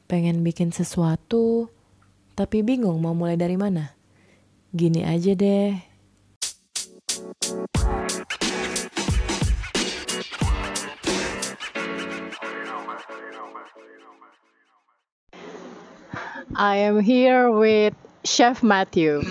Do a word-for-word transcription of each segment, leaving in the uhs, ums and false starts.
pengen bikin sesuatu, tapi bingung mau mulai dari mana. Gini aja deh. I am here with Chef Matthew.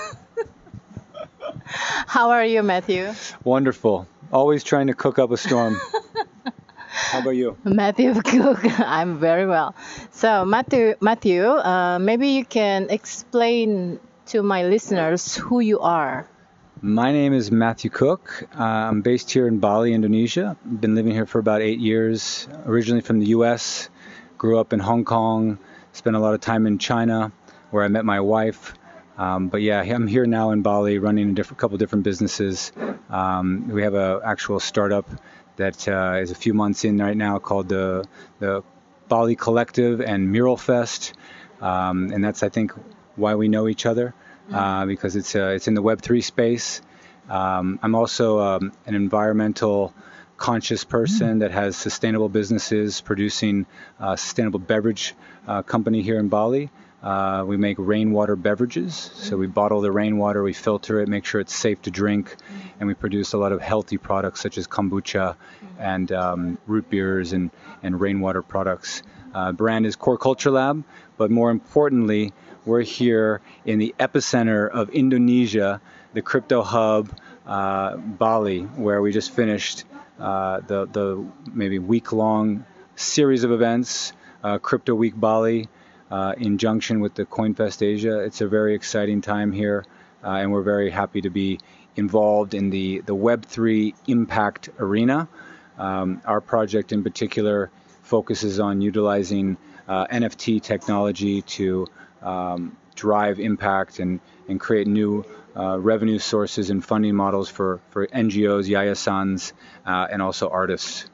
How are you, Matthew? Wonderful. Always trying to cook up a storm. How about you? Matthew Cook. I'm very well. So, Matthew, Matthew, uh, maybe you can explain to my listeners who you are. My name is Matthew Cook. Uh, I'm based here in Bali, Indonesia. I've been living here for about eight years. Originally from the U S, grew up in Hong Kong, spent a lot of time in China, where I met my wife. Um, but yeah, I'm here now in Bali, running a different, couple different businesses. Um, we have an actual startup that uh, is a few months in right now called the the Bali Collective and Mural Fest, um, and that's I think why we know each other uh, because it's uh, it's in the Web three space. Um, I'm also um, an environmental conscious person that has sustainable businesses producing a sustainable beverage uh, company here in Bali. Uh, we make rainwater beverages, so we bottle the rainwater, we filter it, make sure it's safe to drink, and we produce a lot of healthy products such as kombucha and um, root beers and, and rainwater products. Uh, brand is Core Culture Lab, but more importantly, we're here in the epicenter of Indonesia, the crypto hub, uh, Bali, where we just finished uh, the, the maybe week-long series of events, uh, Crypto Week Bali, Uh, in junction with the CoinFest Asia. It's a very exciting time here, uh, and we're very happy to be involved in the, the Web three impact arena. Um, our project in particular focuses on utilizing uh, N F T technology to um, drive impact and, and create new uh, revenue sources and funding models for, for N G Os, Yayasans, uh, and also artists.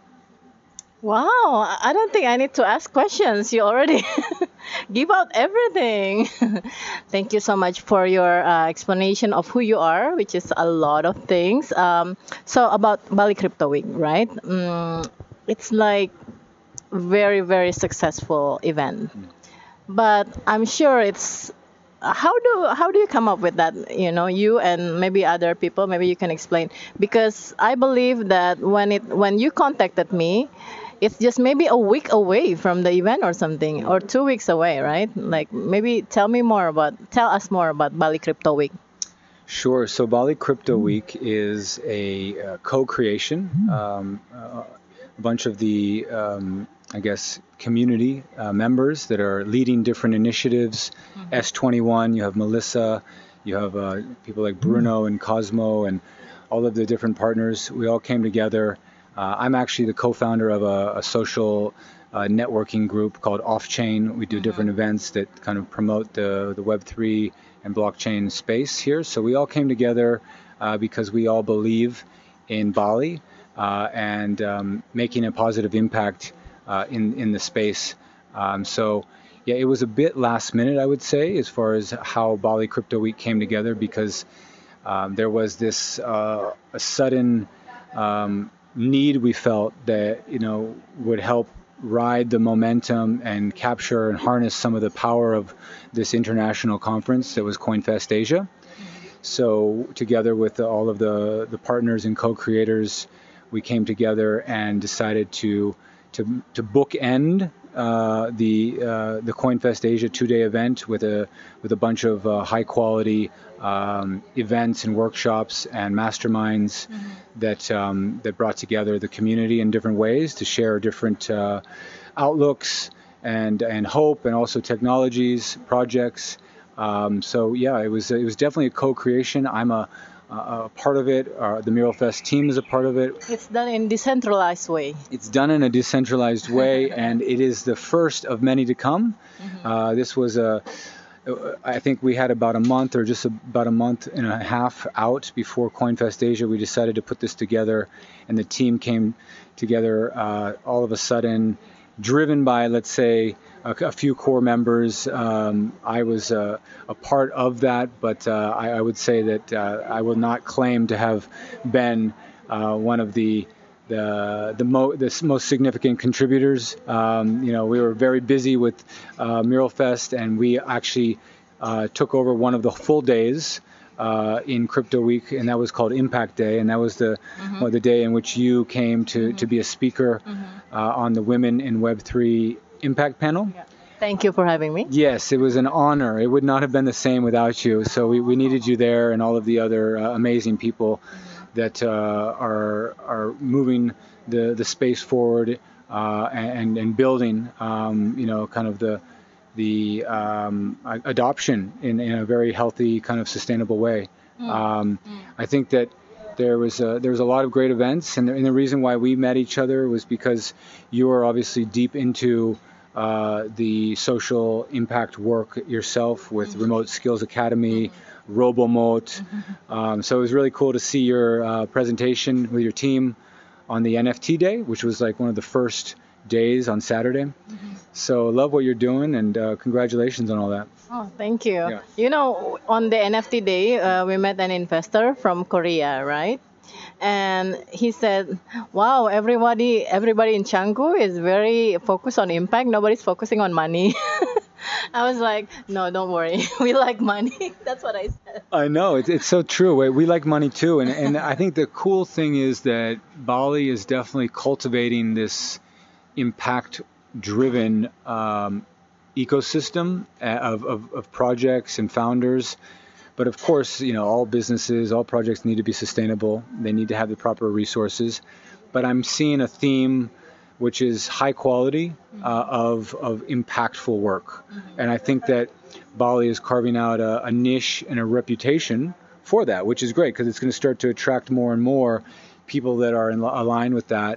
Wow, I don't think I need to ask questions. You already give out everything. Thank you so much for your uh, explanation of who you are, which is a lot of things. Um, so about Bali Crypto Week, right? Mm, it's like very, very successful event. But I'm sure it's how do how do you come up with that? You know, you and maybe other people. Maybe you can explain because I believe that when it when you contacted me, it's just maybe a week away from the event or something, or two weeks away, right? Like maybe tell me more about, tell us more about Bali Crypto Week. Sure. So Bali Crypto Week is a uh, co-creation. Um, uh, a bunch of the, um, I guess, community uh, members that are leading different initiatives. Mm-hmm. S twenty-one, you have Melissa, you have uh, people like Bruno and Cosmo and all of the different partners. We all came together. Uh, I'm actually the co-founder of a, a social uh, networking group called Offchain. We do mm-hmm. different events that kind of promote the, the Web three and blockchain space here. So we all came together uh, because we all believe in Bali uh, and um, making a positive impact uh, in, in the space. Um, so yeah, it was a bit last minute, I would say, as far as how Bali Crypto Week came together because um, there was this uh, a sudden um, need we felt that, you know, would help ride the momentum and capture and harness some of the power of this international conference that was CoinFest Asia. So together with all of the, the partners and co-creators, we came together and decided to to to bookend uh, the uh, the CoinFest Asia two-day event with a with a bunch of uh, high quality um, events and workshops and masterminds mm-hmm. that um, that brought together the community in different ways to share different uh, outlooks and and hope and also technologies projects. Um, so yeah, it was it was definitely a co-creation. I'm a Uh, a part of it. Uh, the Mural Fest team is a part of it. It's done in decentralized way. It's done in a decentralized way, and it is the first of many to come. Mm-hmm. Uh, this was a, I think we had about a month or just about a month and a half out before CoinFest Asia. We decided to put this together, and the team came together uh, all of a sudden, driven by, let's say, a, a few core members. Um, I was uh, a part of that, but uh, I, I would say that uh, I will not claim to have been uh, one of the the the, mo- the s- most significant contributors. Um, you know, we were very busy with uh, Mural Fest, and we actually uh, took over one of the full days uh, in Crypto Week, and that was called Impact Day, and that was the Mm-hmm. well, the day in which you came to Mm-hmm. to be a speaker Mm-hmm. uh, on the Women in Web three Impact panel. Yeah. Thank you for having me. Yes, it was an honor. It would not have been the same without you. So we, we needed you there, and all of the other uh, amazing people that uh, are are moving the, the space forward uh, and and building um, you know kind of the the um, a- adoption in, in a very healthy kind of sustainable way. Um, I think that there was a, there was a lot of great events, and the, and the reason why we met each other was because you are obviously deep into uh, the social impact work yourself with Remote Skills Academy, Robomote. Um, so it was really cool to see your uh, presentation with your team on the N F T day, which was like one of the first days on Saturday. So love what you're doing, and uh, congratulations on all that. Oh, thank you. Yeah. You know, on the N F T day, uh, we met an investor from Korea, right? And he said, "Wow, everybody, everybody in Canggu is very focused on impact. Nobody's focusing on money." I was like, "No, don't worry. We like money." That's what I said. I know, it's, it's so true. We, we like money too, and, and I think the cool thing is that Bali is definitely cultivating this impact-driven um, ecosystem uh, of, of, of projects and founders. But of course, you know, all businesses, all projects need to be sustainable. They need to have the proper resources. But I'm seeing a theme which is high quality uh, of, of impactful work. And I think that Bali is carving out a, a niche and a reputation for that, which is great because it's going to start to attract more and more people that are in, aligned with that.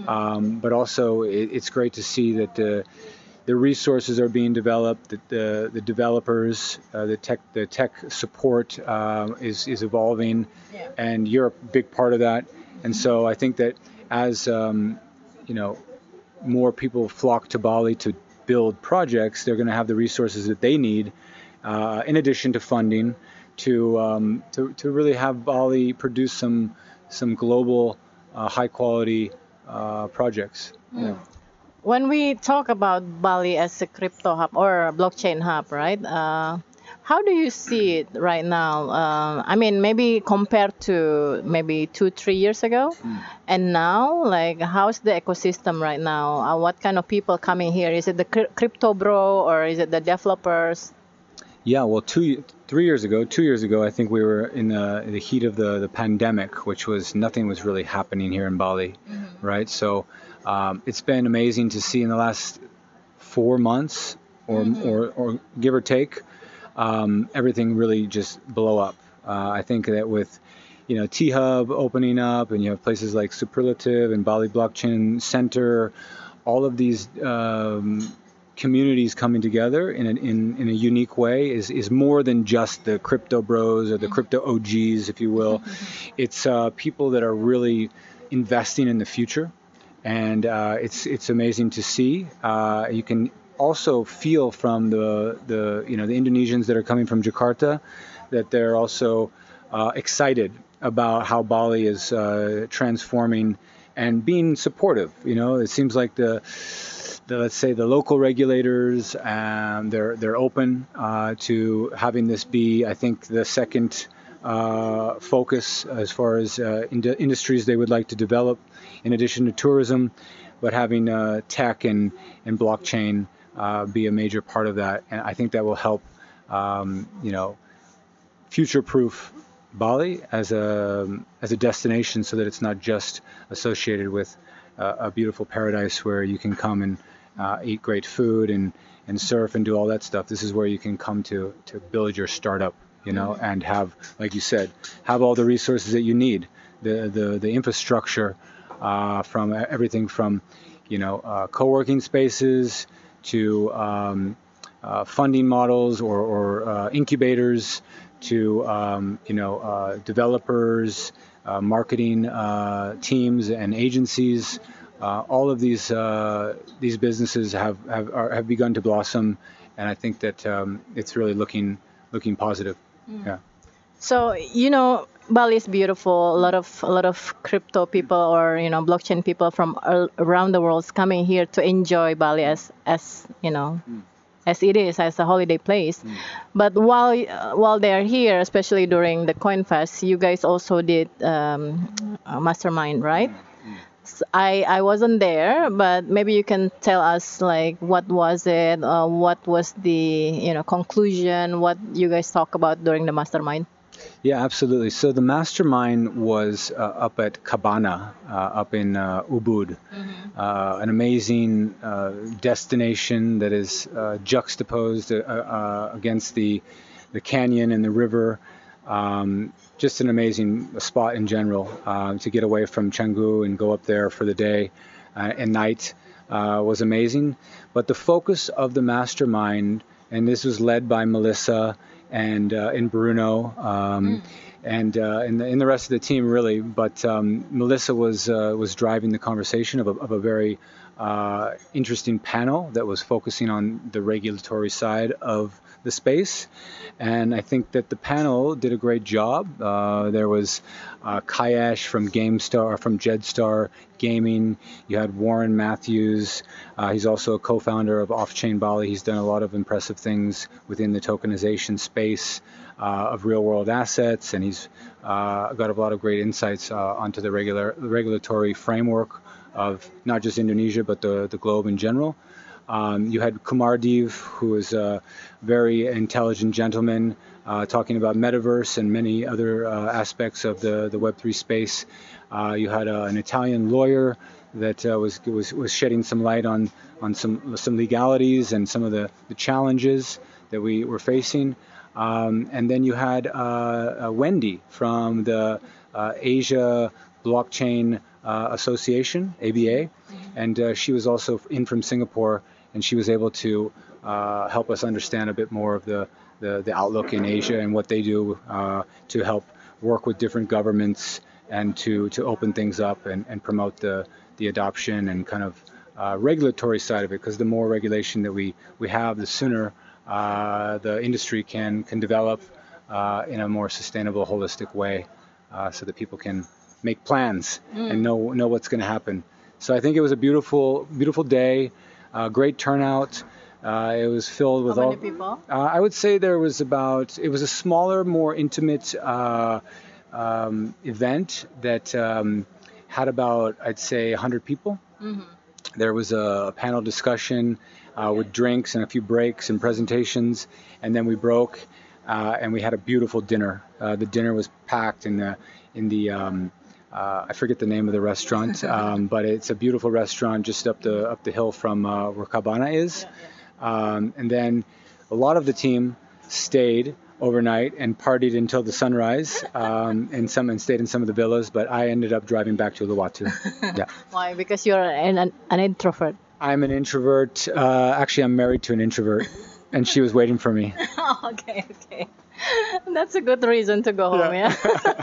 Um, but also, it, it's great to see that the the resources are being developed, that the the developers, uh, the tech the tech support uh, is is evolving, Yeah. and you're a big part of that. And so I think that as um, you know, more people flock to Bali to build projects, they're going to have the resources that they need, uh, in addition to funding, to um, to to really have Bali produce some some global uh, high quality uh, projects. Yeah. When we talk about Bali as a crypto hub or blockchain hub, right? Uh, how do you see it right now? Uh, I mean, maybe compared to maybe two, three years ago, and now, like, how's the ecosystem right now? Uh, what kind of people coming here? Is it the cryp- crypto bro or is it the developers? Yeah, well, two, three years ago, two years ago, I think we were in the, the heat of the, the pandemic, which was nothing was really happening here in Bali, right? So um, it's been amazing to see in the last four months, or or, or give or take, um, everything really just blow up. Uh, I think that with you know T Hub opening up, and you have places like Superlative and Bali Blockchain Center, all of these um, communities coming together in, a, in in a unique way is is more than just the crypto bros or the crypto O Gs, if you will. It's uh, people that are really investing in the future, and uh, it's it's amazing to see. Uh, you can also feel from the the you know the Indonesians that are coming from Jakarta that they're also uh, excited about how Bali is uh, transforming and being supportive. You know, it seems like the the, let's say the local regulators, um, they're they're open uh, to having this be, I think, the second uh, focus as far as uh, ind- industries they would like to develop, in addition to tourism, but having uh, tech and and blockchain uh, be a major part of that, and I think that will help, um, you know, future-proof Bali as a as a destination, so that it's not just associated with uh, a beautiful paradise where you can come and uh, eat great food and, and surf and do all that stuff. This is where you can come to to build your startup, you know, and have, like you said, have all the resources that you need, the the the infrastructure, uh, from everything from, you know, uh, co-working spaces to um, uh, funding models or, or uh, incubators to um, you know uh, developers, uh, marketing uh, teams and agencies. Uh, all of these uh, these businesses have have, are, have begun to blossom, and I think that um, it's really looking looking positive. Yeah. So, you know, Bali is beautiful. A lot of a lot of crypto people or you know blockchain people from all around the world is coming here to enjoy Bali as as you know as it is as a holiday place. But while uh, while they are here, especially during the CoinFest, you guys also did um, a mastermind, right? S- I I wasn't there, but maybe you can tell us like what was it, uh, what was the you know conclusion, what you guys talk about during the mastermind. Yeah, absolutely. So the mastermind was uh, up at Cabana, uh, up in uh, Ubud, uh, an amazing uh, destination that is uh, juxtaposed uh, uh, against the the canyon and the river. Um, just an amazing spot in general uh, to get away from Canggu and go up there for the day uh, and night uh, was amazing. But the focus of the mastermind, and this was led by Melissa and uh, and Bruno um, and uh, and, the, and the rest of the team really. But um, Melissa was uh, was driving the conversation of a, of a very uh, interesting panel that was focusing on the regulatory side of the space. And I think that the panel did a great job. Uh, there was uh, Kayesh from GameStar, from Jedstar Gaming. You had Warren Matthews. Uh, he's also a co-founder of Off-Chain Bali. He's done a lot of impressive things within the tokenization space uh, of real-world assets, and he's uh, got a lot of great insights uh, onto the regular regulatory framework of not just Indonesia but the the globe in general. Um, you had Kumardev, who is a very intelligent gentleman, uh, talking about metaverse and many other uh, aspects of the, the Web three space. Uh, you had uh, an Italian lawyer that uh, was, was was shedding some light on on some some legalities and some of the, the challenges that we were facing. Um, and then you had uh, uh, Wendy from the uh, Asia Blockchain uh, Association, A B A, and uh, she was also in from Singapore, and she was able to uh, help us understand a bit more of the, the, the outlook in Asia and what they do uh, to help work with different governments and to, to open things up and, and promote the, the adoption and kind of uh, regulatory side of it, because the more regulation that we, we have, the sooner uh, the industry can, can develop uh, in a more sustainable, holistic way uh, so that people can make plans and know know what's going to happen. So I think it was a beautiful, beautiful day. Uh, great turnout. Uh, it was filled with How all. many people? Uh, I would say there was about. It was a smaller, more intimate uh, um, event that um, had about, I'd say, one hundred people. There was a panel discussion uh, with drinks and a few breaks and presentations, and then we broke uh, and we had a beautiful dinner. Uh, the dinner was packed in the in the. Um, Uh, I forget the name of the restaurant, um, but it's a beautiful restaurant just up the up the hill from uh, where Cabana is. Um, and then a lot of the team stayed overnight and partied until the sunrise, um, and some and stayed in some of the villas. But I ended up driving back to Uluwatu. Yeah, Why? Because you're an, an, an introvert. I'm an introvert. Uh, actually, I'm married to an introvert, and she was waiting for me. Oh, okay, okay. That's a good reason to go home, yeah.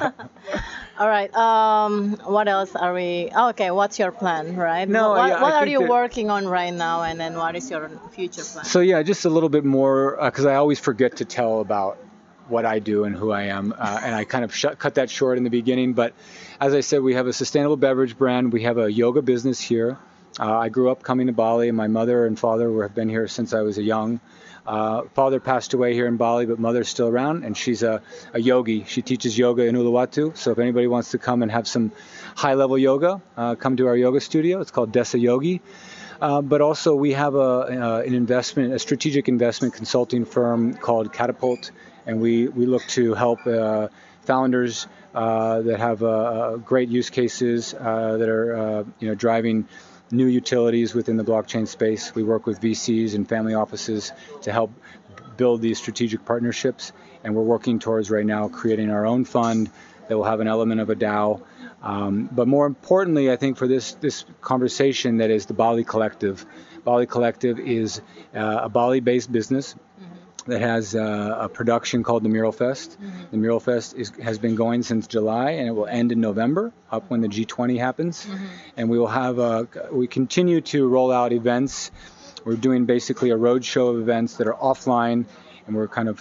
All right. Um, what else are we? Oh, okay. What's your plan, right? No, What, yeah, I what are think you that- working on right now, and then what is your future plan? So yeah, just a little bit more because I always forget to tell about what I do and who I am, uh, and I kind of shut, cut that short in the beginning. But as I said, we have a sustainable beverage brand. We have a yoga business here. Uh, I grew up coming to Bali, and my mother and father were, have been here since I was a young. Uh, father passed away here in Bali, but mother's still around, and she's a, a yogi. She teaches yoga in Uluwatu. So if anybody wants to come and have some high-level yoga, uh, come to our yoga studio. It's called Desa Yogi. Uh, but also we have a, uh, an investment, a strategic investment consulting firm called Catapult, and we, we look to help uh, founders uh, that have uh, great use cases uh, that are uh, you know driving new utilities within the blockchain space. We work with V Cs and family offices to help build these strategic partnerships, and we're working towards right now creating our own fund that will have an element of a DAO. Um, but more importantly, I think for this this conversation, that is the Bali Collective. Bali Collective is uh, a Bali-based business that has uh, a production called the Mural Fest. Mm-hmm. The Mural Fest is, has been going since July, and it will end in November, up when the G twenty happens. Mm-hmm. And we will have a, we continue to roll out events. We're doing basically a road show of events that are offline, and we're kind of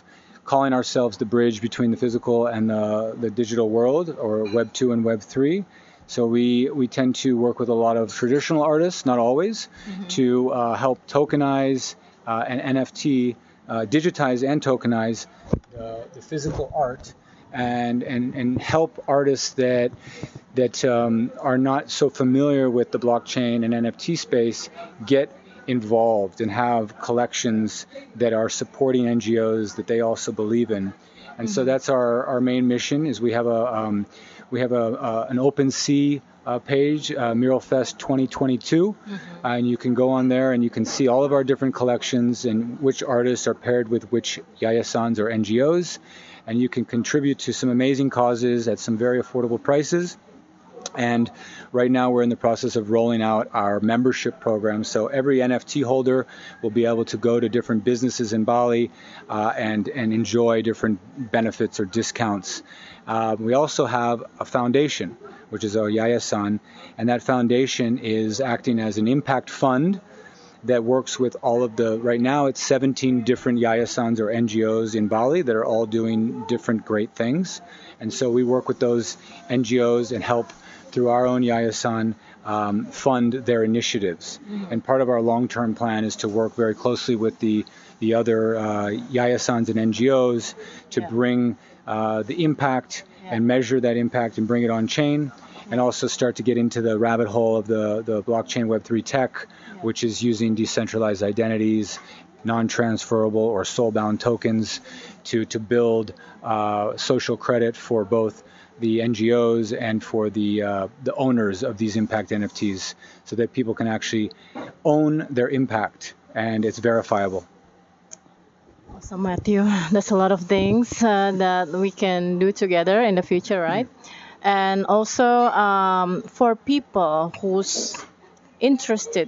calling ourselves the bridge between the physical and the, the digital world, or Web two and Web three. So we, we tend to work with a lot of traditional artists, not always, mm-hmm. to uh, help tokenize uh, and N F T, uh, digitize and tokenize the, the physical art, and, and, and help artists that that um, are not so familiar with the blockchain and N F T space get involved and have collections that are supporting N G Os that they also believe in. And mm-hmm. so that's our, our main mission. Is we have a um, we have a uh, an OpenSea uh, page, uh, MuralFest twenty twenty-two, mm-hmm. uh, and you can go on there and you can see all of our different collections and which artists are paired with which Yayasans or N G Os, and you can contribute to some amazing causes at some very affordable prices. And right now we're in the process of rolling out our membership program. So every N F T holder will be able to go to different businesses in Bali uh, and, and enjoy different benefits or discounts. Uh, we also have a foundation, which is our Yayasan, and that foundation is acting as an impact fund that works with all of the, right now it's seventeen different Yayasans or N G Os in Bali that are all doing different great things. And so we work with those N G Os and help through our own Yayasan um, fund their initiatives. Mm-hmm. And part of our long-term plan is to work very closely with the, the other uh, Yayasans and N G Os to yeah. bring uh, the impact yeah. and measure that impact and bring it on chain, and also start to get into the rabbit hole of the, the blockchain Web three tech, yeah. which is using decentralized identities, non-transferable or soul-bound tokens to, to build uh, social credit for both the N G Os and for the uh, the owners of these impact N F Ts, so that people can actually own their impact and it's verifiable. Awesome, Matthew. There's a lot of things uh, that we can do together in the future, right? Mm-hmm. And also um, for people who's interested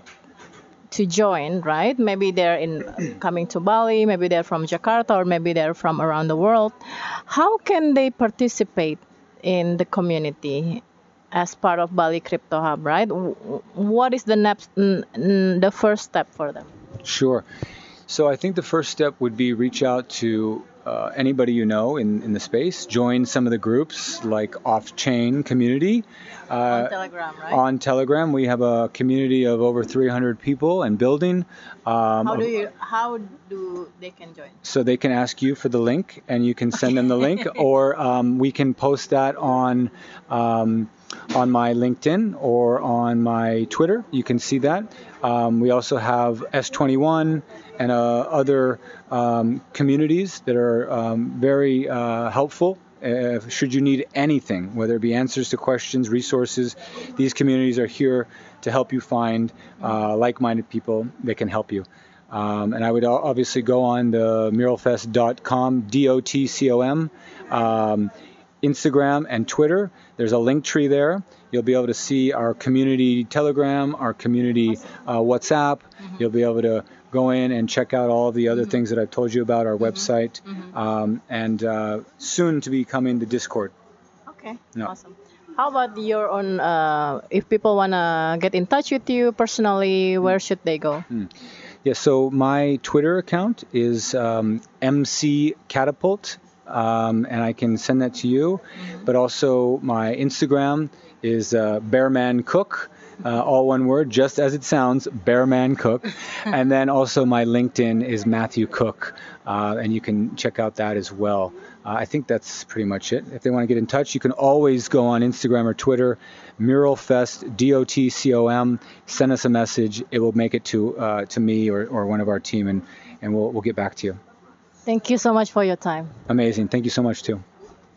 to join, right? Maybe they're in coming to Bali, maybe they're from Jakarta, or maybe they're from around the world. How can they participate in the community as part of Bali Crypto Hub, right? What is the next, the first step for them? Sure. So I think the first step would be reach out to uh, anybody you know in, in the space, join some of the groups like Off-Chain Community. Uh, on Telegram, right? On Telegram, we have a community of over three hundred people and building. Um, how do you? How do they can join? So they can ask you for the link, and you can send them the link, or um, we can post that on um, on my LinkedIn or on my Twitter. You can see that. Um, we also have S twenty-one and uh, other um, communities that are um, very uh, helpful. Uh, should you need anything, whether it be answers to questions, resources, these communities are here to help you find uh, like-minded people that can help you. Um, and I would obviously go on the muralfest dot com, D O T C O M, um, Instagram and Twitter. There's a link tree there. You'll be able to see our community Telegram, our community uh, WhatsApp. Mm-hmm. You'll be able to go in and check out all of the other mm-hmm. things that I've told you about, our mm-hmm. website, mm-hmm. Um, and uh, soon to be coming the Discord. Okay, no. Awesome. How about your own, uh, if people want to get in touch with you personally, where should they go? Mm. Yeah, so my Twitter account is um, M C Catapult, um, and I can send that to you. Mm-hmm. But also my Instagram is uh, Bearman Cook. Uh, all one word, just as it sounds, Bearman Cook. And then also my LinkedIn is Matthew Cook, uh, and you can check out that as well. Uh, I think that's pretty much it. If they want to get in touch, you can always go on Instagram or Twitter, MuralFest, D O T C O M, send us a message. It will make it to uh, to me or, or one of our team, and, and we'll, we'll get back to you. Thank you so much for your time. Amazing. Thank you so much, too.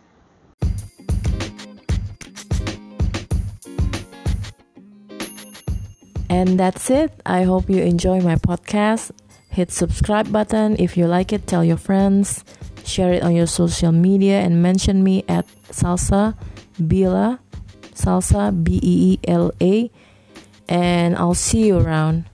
And that's it. I hope you enjoy my podcast. Hit subscribe button if you like it. Tell your friends. Share it on your social media and mention me at Salsa Beela. Salsa B E E L A. And I'll see you around.